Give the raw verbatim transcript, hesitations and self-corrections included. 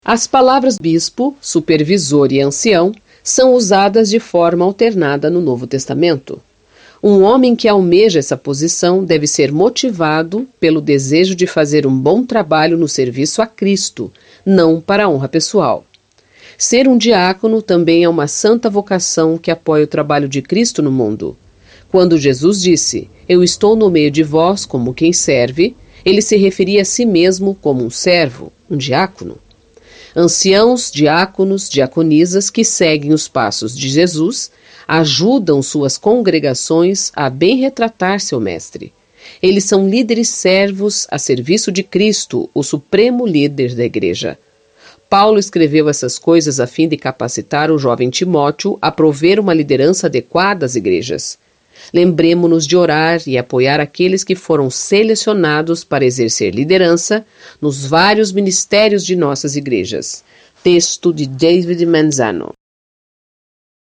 As palavras bispo, supervisor e ancião são usadas de forma alternada no Novo Testamento. Um homem que almeja essa posição deve ser motivado pelo desejo de fazer um bom trabalho no serviço a Cristo, não para a honra pessoal. Ser um diácono também é uma santa vocação que apoia o trabalho de Cristo no mundo. Quando Jesus disse, "Eu estou no meio de vós como quem serve", ele se referia a si mesmo como um servo, um diácono. Anciãos, diáconos, diaconisas que seguem os passos de Jesus ajudam suas congregações a bem retratar seu mestre. Eles são líderes servos a serviço de Cristo, o supremo líder da igreja. Paulo escreveu essas coisas a fim de capacitar o jovem Timóteo a prover uma liderança adequada às igrejas. Lembremo-nos de orar e apoiar aqueles que foram selecionados para exercer liderança nos vários ministérios de nossas igrejas. Texto de David Manzano.